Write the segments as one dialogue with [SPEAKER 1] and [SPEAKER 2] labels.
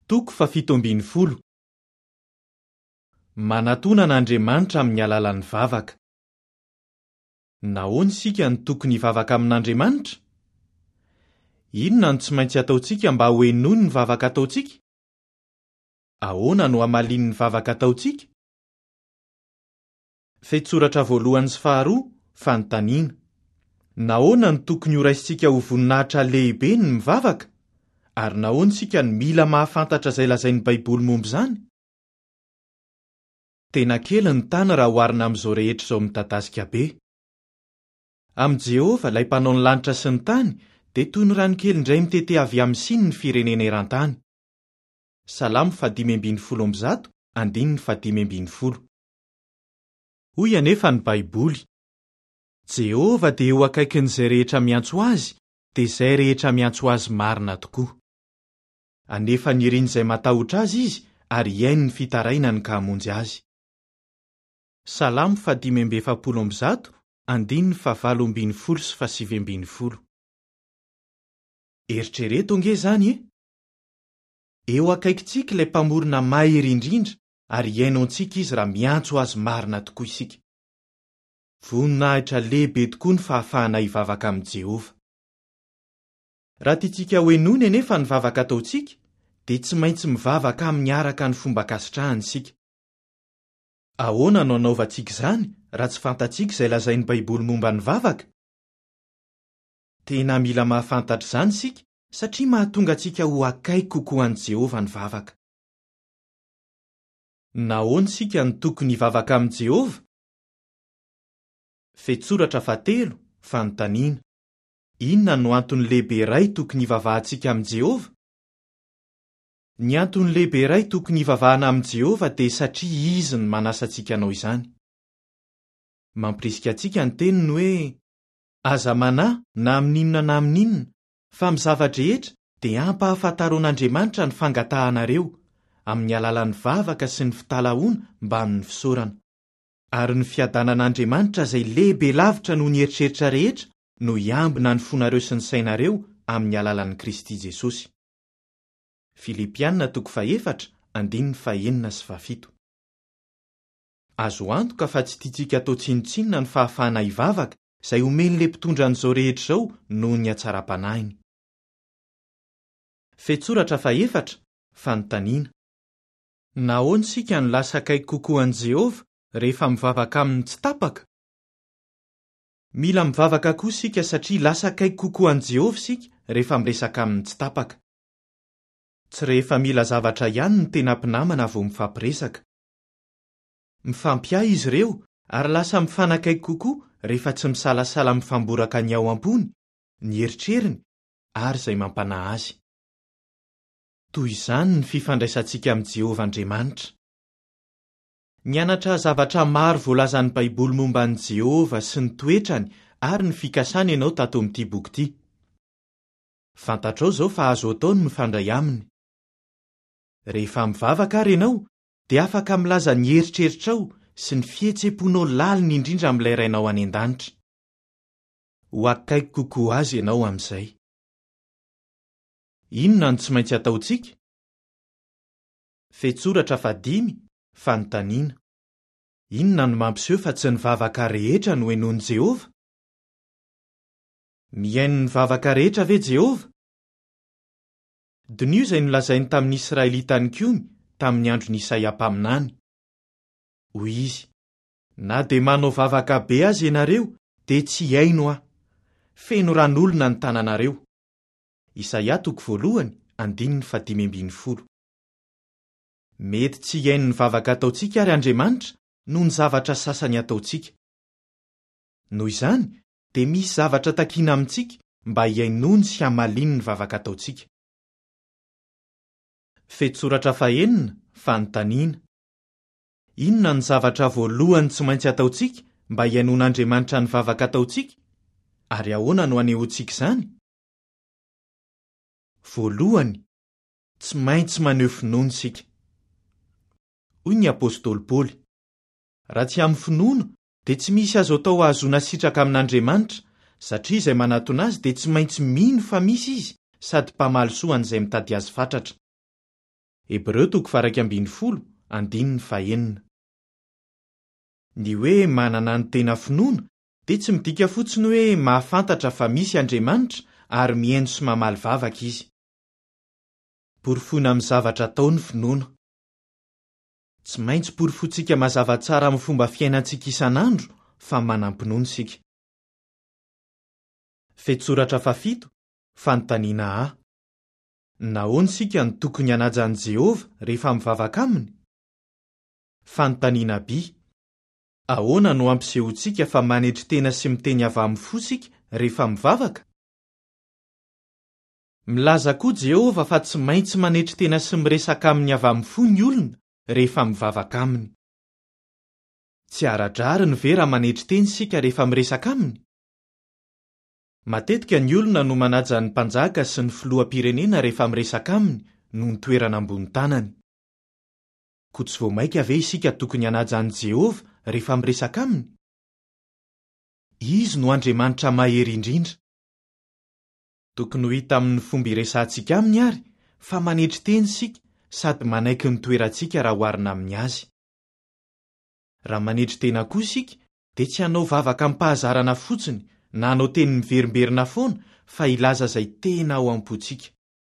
[SPEAKER 1] Toko 17. Manatona n'Andriamanitra amin'ny alalan'ny vavaka. Nahoana isika no tokony hivavaka amin'Andriamanitra? Inona no tsy maintsy ataontsika mba ho henoiny ny vavaka ataontsika? Ahoana no hamaliany ny vavaka ataontsika? Fetsoratra voalohany sy faharoa, fanontaniana. Nahoana no tokony ho raisintsika ho voninahitra lehibe ny mivavaka? Ary nahoana isika no mila mahafantatra izay lazain'ny Baiboly momba izany? Tena kely ny tana raha oharina amin'izao rehetra izao midadasika be. Amin'i Jehova ilay mpanao ny lanitra sy ny tany, dia toy ny ranokely indray mitete avy amin'ny siny ny firenena eran-tany. Salamo 5:7-5:10. Hoy anefa ny Baiboly, Jehova dia eo akaikin'izay rehetra miantso azy, dia izay rehetra miantso azy marina tokoa. Anefa ny irian'izay matahotra azy izy, ary iainy ny fitarainany ka hamonjy azy. Salamo 5:7-7:20. Eritrereto ange zany e? Eo akaikintsika ilay mpamorona mahery indrindra, ary iaino antsika izy raha miantso azy marina tokoa isika. Voninahitra lehibe tokoa ny fahafahana hivavaka amin'i Jehova. Raha tiantsika ho henoiny anefa ny vavaka ataontsika, dia tsy maintsy mivavaka amin'ny araka ny fomba kasitrahany isika. Ahoana no anaovantsika izany raha tsy fantatsika izay lazain'ny Baiboly momba ny vavaka? Tena mila mahafantatra izany isika, satria mahatonga antsika ho akaiky kokoa an'i Jehova ny vavaka. Nahoana isika no tokony hivavaka amin'i Jehova? Fetsoratra 3, fanontaniana. Inona no antony lehibe iray tokony hivavahantsika amin'i Jehova? Ny antony lehibe iray tokony hivavahana amin'i Jehova dia satria izy no manasa antsika hanao izany. Mampirisika antsika ny teniny hoe, aza manahy na amin'inona na amin'inona, fa amin'ny zavatra-drehetra dia ampahafantarao an'Andriamanitra ny fangatahanareo amin'ny alalan'ny vavaka sy ny fitalahoana mba amin'ny fisaorana. Ary ny fiadanan'Andriamanitra izay lehibe lavitra noho ny eritreritra rehetra no hiambina ny fonareo sy ny sainareo amin'ny alalan'i Kristy Jesosy. Filipianina 4:4-7. Azo antoka fa tsy tiantsika atao tsinotsinona ny fahafahana hivavaka izay omen'ilay mpitondra an'izao rehetra izao noho ny hatsaram-panahiny. Fetsoratra 4, fanontaniana. Nahoana isika no lasa akaiky kokoa an'i Jehova rehefa mivavaka aminy tsy tapaka? Mila mivavaka koa isika satria lasa akaiky kokoa an'i Jehova isika rehefa miresaka aminy tsy tapaka. Tsy rehefa mila zavatra ihany ny tena mpinamana vao mifampiresaka. Mifampiay izy ireo ary lasa mifanakaiky kokoa rehefa tsy misalasala mifamboraka ny ao am-pony, ny eritreriny ary izay mampanahy azy. Toy izany ny fifandraisantsika amin'i Jehova Andriamanitra. Nianatra zavatra maro voalazan'ny Baiboly momba an'i Jehova sy ny toetrany ary ny fikasany ianao tato amin'ity boky ity. Fantatrao izao fa azo atao ny mifandray aminy. Rehefa mivavaka ary ianao, dia afaka milaza ny eritreritrao sy ny fihetseponao laliny indrindra amin'ilay rainao any an-danitra. Ho akaiky kokoa azy ianao amin'izay. Inona no tsy maintsy ataontsika? Fetsoratra 5, fanontaniana. Inona no mampiseho fa tsy ny vavaka rehetra no henoin'i Jehova? Mihaino ny vavaka rehetra ve Jehova? Dinio izay nolazainy tamin'ny Israelita ny komy tamin'ny andron'i Isaia mpaminany. Hoy izy, na dia manao vavaka be azy ianareo, dia tsy hiaino aho. Feno ran'olona ny tananareo. Isaia 2:15. Mety tsy hiaino ny vavaka ataontsika ary Andriamanitra noho ny zavatra sasany ataontsika. Noho izany, dia misy zavatra takiana amintsika mba hiainony sy hamaliany ny vavaka ataontsika. Fetsoratra 4, fanontaniana. Inona ny zavatra voalohany tsy maintsy ataontsika mba hiainon'Andriamanitra ny vavaka ataontsika? Ary ahoana no anehoantsika izany? Voalohany, tsy maintsy maneho finoana isika. Hoy ny apôstôly Paoly, raha tsy amin'ny finoana dia tsy misy azo atao ahazoana sitraka amin'Andriamanitra, satria izay manatona azy dia tsy maintsy mino fa misy izy sady mpamaly soa an'izay mitady azy fatratra. Ny hoe manana ny tena finoana dia tsy midika fotsiny hoe mahafantatra fa misy Andriamanitra ary mihaino sy mamaly vavaka izy. Porofona amin'ny zavatra ataony finoana. Tsy maintsy porofontsika mazava tsara amin'ny fomba fiainantsika isan'andro fa manam-pinoana isika. Fetsoratra 7, fanontaniana A. Nahoana isika no tokony hanaja an'i Jehova rehefa mivavaka aminy? Fanontaniana B. Ahoana no ampisehontsika fa manetry tena sy miteny avy amin'ny fo isika rehefa mivavaka? Milaza koa Jehova fa tsy maintsy manetry tena sy miresaka aminy avy amin'ny fo ny olona rehefa mivavaka aminy. Tsy ara-drariny ve raha manetry teny isika rehefa miresaka aminy? Matetika ny olona no manaja ny mpanjaka sy ny filoham-pirenena rehefa miresaka aminy noho ny toerana ambony tanany. Koa tsy voamaika ve isika tokony hanaja an'i Jehova rehefa miresaka aminy? Izy no Andriamanitra mahery indrindra. Tokony ho hita amin'ny fomba iresantsika aminy ary fa manetry teny isika sady manaiky ny toerantsika raha oharina amin'ny azy. Raha manetry tena koa isika dia tsy hanao vavaka ampahazarana fotsiny na hanao teny miverimberina foana fa ilaza izay tena ao am-pontsika.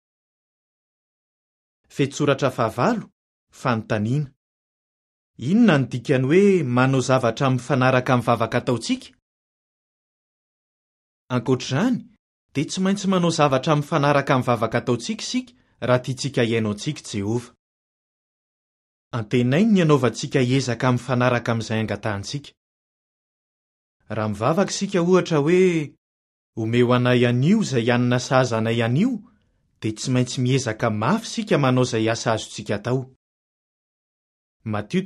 [SPEAKER 1] Fetsoratra 9, fanontaniana. Inona ny dikany hoe manao zavatra mifanaraka amin'ny vavaka ataontsika? Ankoatr'izany, dia tsy maintsy manao zavatra mifanaraka amin'ny vavaka ataontsika isika raha tiantsika hiaino antsika Jehova. Antenainy ny hanaovantsika hiezaka mifanaraka amin'izay angatantsika. Raha mivavaka isika ohatra hoe omeo anay anio izay hanina sahaza anay anio, dia tsy maintsy miezaka mafy isika manao izay asa azontsika atao. Matthieu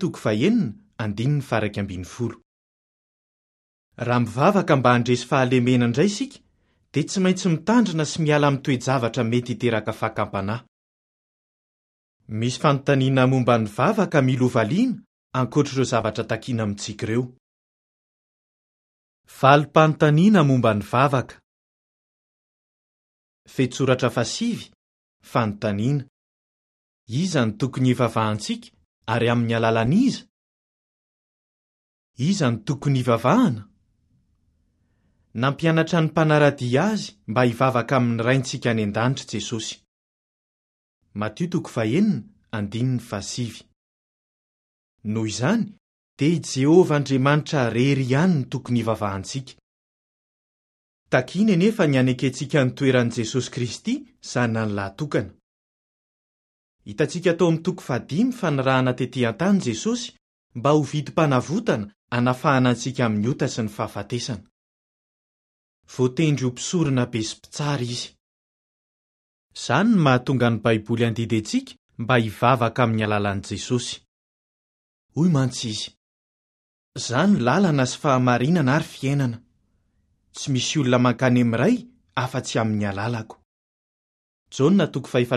[SPEAKER 1] 9:1-10. Raha mivavaka mba handresy fahalemena indray isika, dia tsy maintsy mitandrina sy miala amin'ny toe-javatra mety hiteraka fahakampanahy. Misy fanontaniana momba ny vavaka mila ovaliana ankoatr'ireo zavatra takiana amintsika ireo. Valim-panontaniana momba ny vavaka. Fetsoratra 9, fanontaniana. Iza ny tokony hivavahantsika ary amin'ny alalan'iza? Iza ny tokony hivavahana? Nampianatra ny mpanaradia azy mba hivavaka amin'ny raintsika any an-danitra Jesosy. Matthieu 9:1-7. Noho izany, dia i Jehova Andriamanitra rery ihany ny tokony hivavahantsika. Takiana anefa ny hanekentsika ny toeran'i Jesosy Kristy zanany lahatokana. Hitantsika tao amin'ny toko 5 fa nirahana tetỳ an-tany Jesosy mba ho vidim-panavotana hanafahana antsika amin'ny ota sy ny fahafatesana. Voatendry ho mpisorona be sy mpitsara izy. Izany ny mahatonga ny Baiboly handidy antsika mba hivavaka amin'ny alalan'i Jesosy. Hoy mantsy izy: izany lalana sy fahamarinana ary fiainana. Tsy misy olona mankany amin'iray afa-tsy amin'ny alalako. Jona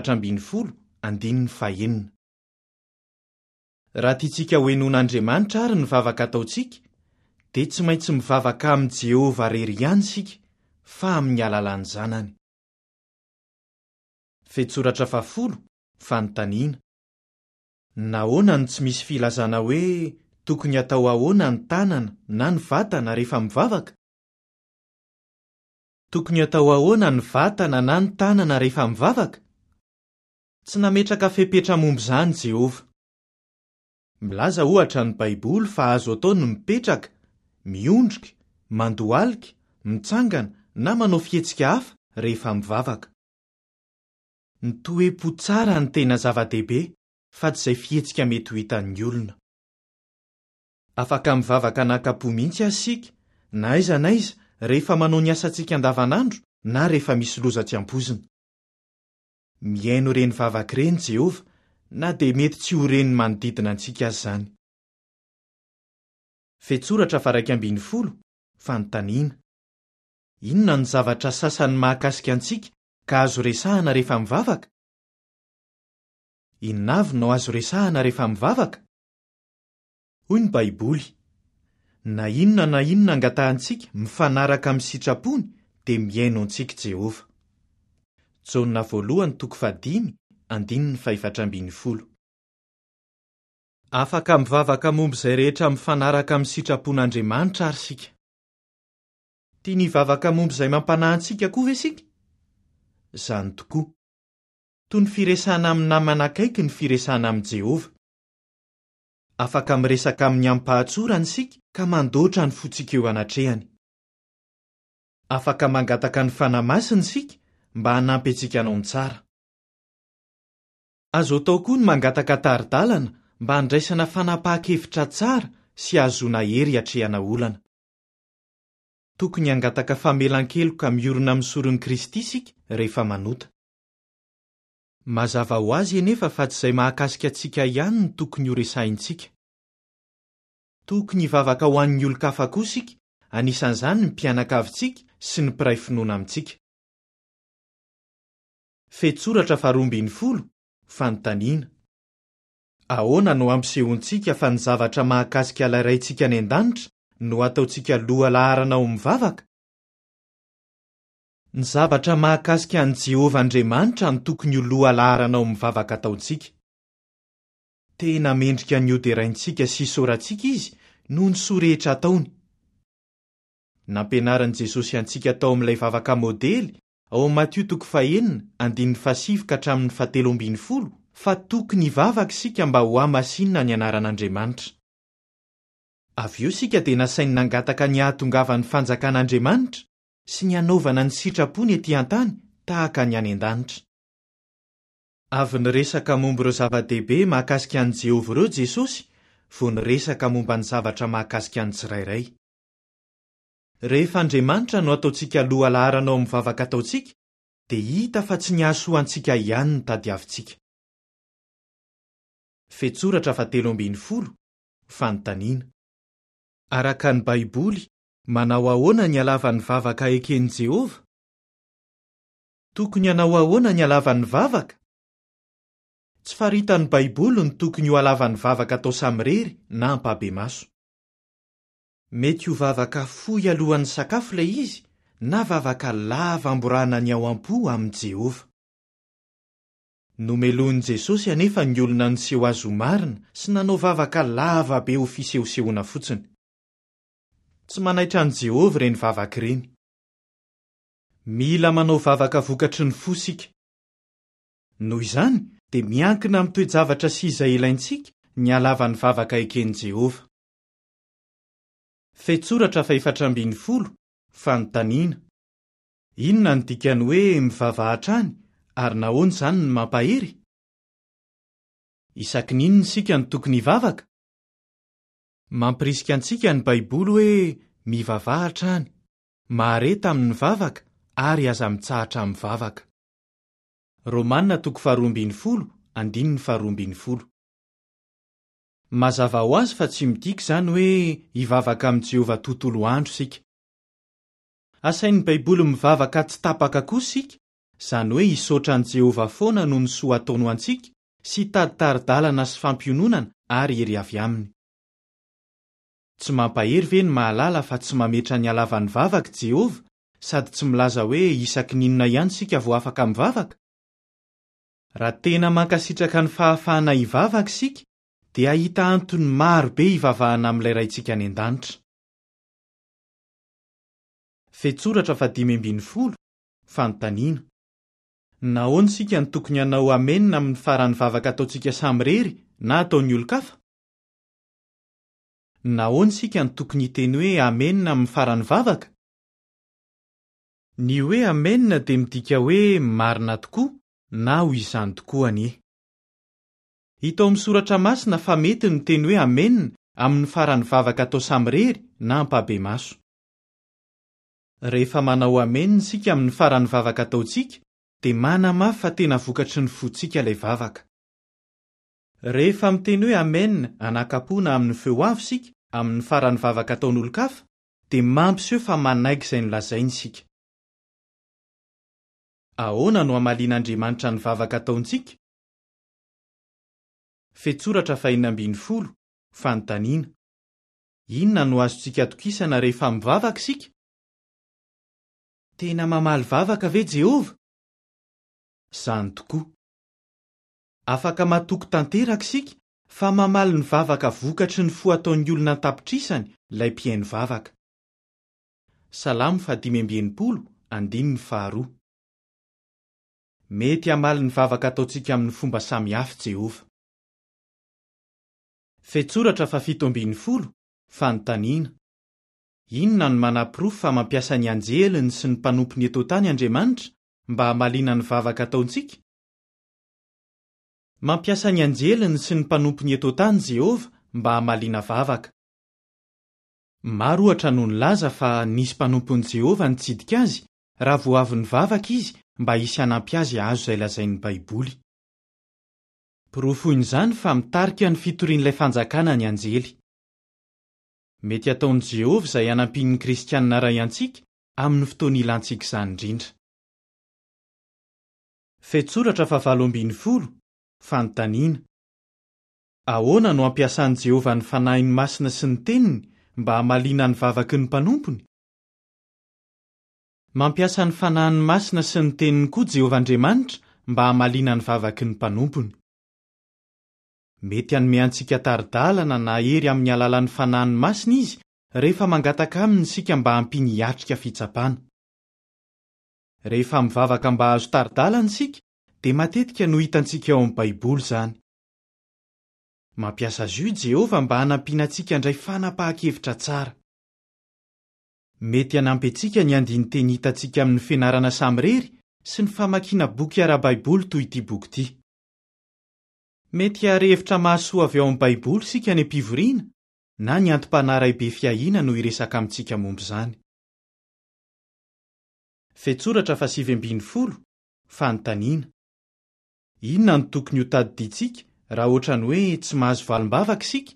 [SPEAKER 1] 4:4-5. Raha tiantsika ho henoin'Andriamanitra ary ny vavaka ataontsika, dia tsy maintsy mivavaka amin'ny Jehova rery ihany isika, fa amin'ny alalan'ny Zanany. Fetsoratra 10, fanontaniana. Nahoana ny tsy misy filazana hoe tokony atao ahoana ny tanana na ny vatana rehefa mivavaka? Tokony atao ahoana ny vatana na ny tanana rehefa mivavaka? Tsy nametraka fepetra momba izany Jehova. Milaza ohatra ny Baiboly fa azo atao ny mipetraka, miondrika, mandohalika, mitsangana na manao fihetsika hafa rehefa mivavaka. Ny toe-po tsara ny tena zava-dehibe fa tsy izay fihetsika mety ho hitan'ny olona. Afaka mivavaka anaka-po mihitsy aza isika, na aiza n'aiza rehefa manao ny asantsika andavanandro na rehefa misy loza tsy ampozina. Mihaino ireny vavaka ireny Jehova, na dia mety tsy ho reny manodidina antsika aza izany. Fetsoratra 11, fanontaniana. Inona ny zavatra sasany mahakasika antsika ka azo resahana rehefa mivavaka? Inona avy no azo resahana rehefa mivavaka? Hoy ny Baiboly: na inona angatahantsika mifanaraka amin'ny sitrapony dia mihaino antsika Jehova. Jona 1:5-5. Afaka mivavaka momba izay rehetra mifanaraka amin'ny sitrapon'Andriamanitra ary sika. Tia nivavaka momba izay mampanahy antsika koa ve sika? Izany tokoa. Toy ny firesana amin'ny namana akaiky ny firesana amin'ny Jehova. Afaka miresaka amin'ny ampahatsorany sika ka mandoatra ny fontsika eo anatrehany. Afaka mangataka ny fanahy masiny sika mba hanampy antsika hanao ny tsara. Azo atao koa ny mangataka tari-dalana mba handraisana fanapahan-kevitra tsara sy ahazoana hery hatrehana olana. Tokony hangataka famelan-keloka miorina amin'ny soron'i Kristy sika rehefa manota. Mazava ho azy anefa fa tsy izay mahakasika antsika ihany no tokony ho resahintsika. Tokony hivavaka ho an'ny olon-kafa koa sika, anisan'izany ny mpianakavintsika sy ny mpiray finoana amintsika. Fetsoratra 12 Fanontaniana. Ahoana no ampisehoantsika fa ny zavatra mahakasika ilay raintsika any an-danitra no ataontsika loha laharana ao mivavaka? Ny zavatra mahakasika an'i Jehova Andriamanitra no tokony ho loha laharana ao mivavaka ataontsika. Tena mendrika ny hoderaintsika sy sorantsika izy noho ny soa rehetra ataony. Nampianaran'i Jesosy antsika tao amin'ilay vavaka modely ao amin'ny Matthieu 4:17-17 fa tokony hivavaka sika mba ho amasinina ny anaran'Andriamanitra. Avy eo sika dia nasainy nangataka ny ahatongavan'ny fanjakan'Andriamanitra sy ny hanaovana ny sitrapony etỳ an-tany tahaka ny any an-danitra. Avy niresaka momba ireo zava-dehibe mahakasika an'i Jehova ireo Jesosy, vao niresaka momba ny zavatra mahakasika an'ny tsirairay. Rehefa Andriamanitra no ataontsika loha laharana ao mivavaka ataontsika, dia hita fa tsy nihasoantsika ihany ny tadiavintsika. Fetsoratra 13 Fanontaniana. Araka ny Baiboly, manao ahoana ny halavan'ny vavaka eken'i Jehova? Tokony hanao ahoana ny halavan'ny vavaka? Tsy faritan'ny Baiboly ny tokony ho halavan'ny vavaka atao samirery na ampabe-maso. Mety ho vavaka fohy alohan'ny sakafo ilay izy, na vavaka lava amborana ny ao am-po amin'i Jehova. Nomeloan'i Jesosy anefa ny olona niseho azy ho marina sy nanao vavaka lava be ho fisehosehoana fotsiny. Tsy manaitra an'i Jehova ireny vavaka ireny. Mila manao vavaka vokatry ny fo sika. Noho izany dia miankina amin'ny toe-javatra sy izay ilaintsika ny halavan'ny vavaka eken'i Jehova. Fetsoratra 14 Fanontaniana. Inona ny dikany hoe mivavahatra any, ary nahoana izany ny mampahery? Isaky ny inona sika ny tokony hivavaka? Mampirisika antsika ny Baiboly hoe mivavahatra any, mahareta amin'ny mivavaka ary aza mitsahatra amin'ny mivavaka. Romanina 12:12. Mazava ho azy fa tsy midika izany hoe hivavaka amin'ny Jehova tontolo andro sika. Asain'ny Baiboly mivavaka tsy tapaka koa sika, izany hoe hisaotra an'i Jehova foana noho ny soa ataony ho antsika sy taditaridalana sy fampiononana ary hery avy aminy. Tsy mampahery ve ny mahalala fa tsy mametra ny halavan'ny vavaka Jehova sady tsy milaza hoe isaky ny inona ihany sika vao afaka mivavaka? Raha tena mankasitraka ny fahafahana hivavaka sika, dia ahita antony maro be hivavahana amin'ilay raintsika any an-danitra. Fetsoratra 15 Fanontaniana. Nahoana sika ny tokony hanao amenina amin'ny faran'ny vavaka ataontsika samirery na ataon'ny olon-kafa? Nahoana sika ny tokony hiteny hoe amenina amin'ny faran'ny vavaka? Ny hoe amenina dia midika hoe marina tokoa na ho izany tokoa anie. Hita ao amin'ny soratra masina fa mety ny teny hoe amenina amin'ny faran'ny vavaka atao samirery na ampabe-maso. Rehefa manao amenina sika amin'ny faran'ny vavaka ataontsika, dia manamafy fa tena vokatry ny fontsika ilay vavaka. Rehefa miteny hoe amenina anakapoana amin'ny feo avo sika amin'ny faran'ny vavaka ataon'olon-kafa, dia mampiseho fa manaiky izay nolazainy sika. Ahoana no hamalian'Andriamanitra ny vavaka ataontsika? Fetsoratra 12 Fanontaniana. Inona no azontsika atokisana rehefa mivavaka sika? Tena mamaly vavaka ve Jehova? Izany tokoa. Afaka matoky tanteraka sika fa mamaly ny vavaka vokatry ny foataon'ny olona tapitrisany ilay mpihaino vavaka. Salamo 5:2. Mety hamaly ny vavaka ataontsika amin'ny fomba samihafa Jehova. Fetsoratra 7:20. Fanontaniana. Inona no manam-pirofo fa mampiasa ny anjeliny sy ny mpanompo ny eto tany Andriamanitra mba hamaliana ny vavaka ataontsika? Mampiasa ny anjeliny sy ny mpanompo ny eto tany Jehova mba hamaliana vavaka. Maro ohatra no nilaza fa nisy mpanompon'i Jehova nitsidika azy raha vao avy ny vavaka izy mba hisy hanampy azy hahazo izay lazain'ny Baiboly. Porofoin'izany fa mitarika ny fitorian'ilay fanjakana ny anjely. Mety ataon'i Jehova izay hanampian'ny kristianina ray antsika amin'ny fotoana ilantsika izany indrindra. Fetsoratra 8:20. Fanontaniana. Ahoana no ampiasan'i Jehova ny fanahiny masina sy ny teniny mba hamaliana ny vavaky ny mpanompony? Mampiasa ny fanahiny masina sy ny teniny koa Jehova Andriamanitra mba hamaliana ny vavaky ny mpanompony. Mety hanome antsika tari-dalana na hery amin'ny alalan'ny fanahiny masina izy rehefa mangataka aminy isika mba hampiny hiatrika fitsapana. Rehefa mivavaka mba hahazo tari-dalana isika, dia matetika no hitantsika eo amin'ny Baiboly izany. Mampiasa azy io Jehova mba hanampiana antsika indray fanapahan-kevitra tsara. Mety hanampy antsika ny andiny teny hitantsika amin'ny fianarana samirery sy ny famakiana boky ara-Baiboly toy ity boky ity. Mety harehevitra mahasoa avy ao amin'ny Baiboly sika ny ampivoriana, na ny antom-panahy be fiahiana no hiresaka amintsika momba izany. Fetsoratra 7:20. Fanontaniana. Inona no tokony ho tadidintsika raha ohatra ny hoe tsy mahazo valim-bavaka isika?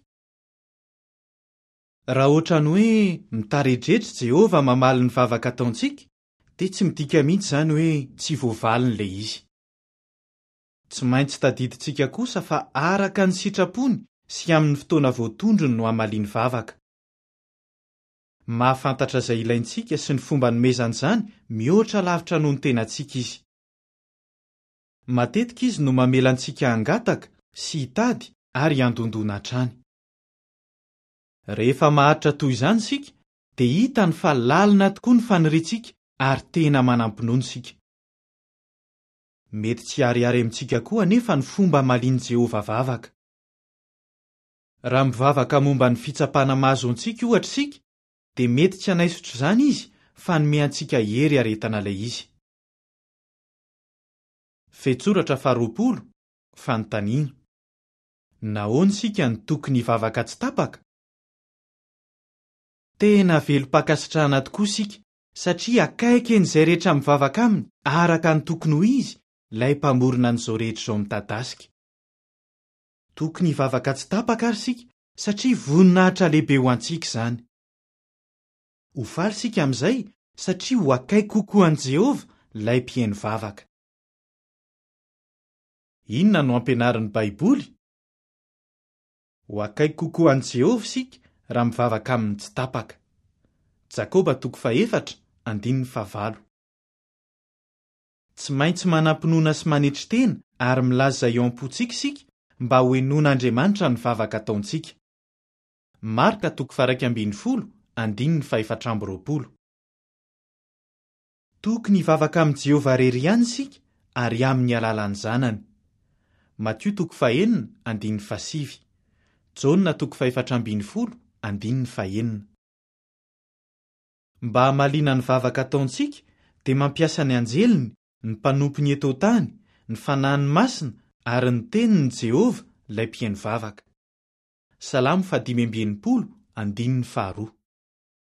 [SPEAKER 1] Raha ohatra ny hoe mitaredredry Jehova mamaly ny vavaka ataontsika, dia tsy midika mihitsy izany hoe tsy voavaliny izy. Tsy maintsy tadidintsika kosa fa araka ny sitrapony sy amin'ny fotoana voatondrony no hamaliany vavaka. Mahafantatra izay ilaintsika sy ny fomba nomezan'izany mihoatra lavitra noho ny tenantsika izy. Matetika izy no mamela antsika hangataka sy hitady ary handondona hatrany. Rehefa maharitra toy izany isika, dia hitany fa lalina tokoa ny faniritsika ary tena manampinono isika. Mety tsy harihary amintsika koa anefa ny fomba hamaliany Jehova vavaka. Raha mivavaka momba ny fitsapana mahazo antsika ohatra isika, dia mety tsy hanaisotro izany izy fa hanome antsika hery haretana ilay izy. Fetsoratra 20. Fanontaniana. Nahoana isika ny tokony hivavaka tsy tapaka? Tena velom-pankasitrahana tokoa isika satria akaiky n'izay rehetra mivavaka aminy araka ny tokony ho izy ilay mpamorona an'izao rehetra izao mitadasika. Tokony hivavaka tsy tapaka ary isika satria voninahitra lehibe ho antsika izany. Ho faly isika amin'izay satria ho akaiky kokoa an'i Jehova ilay mpihaino vavaka. Inona no ampianarin'ny Baiboly? Ho akaiky kokoa an'i Jehova isika raha mivavaka aminy tsy tapaka. Jakoba 4:9. Tsy maintsy manampinoana sy manetry tena ary milaza eo am-pontsika isika mba ho henoin'Andriamanitra ny vavaka ataontsika. Marka 2:10-4. Tokony hivavaka amin'ny Jehova rery ihany isika ary amin'ny alalan'ny zanany. Matthieu 4:1-7. Jona 4:14-9. Mba hamaliana ny vavaka ataontsika dia mampiasa ny anjeliny, ny mpanompo ny eto tany, ny fanahiny masina ary ny tenin'ny Jehova ilay mpihaino vavaka. Salamo 5:2.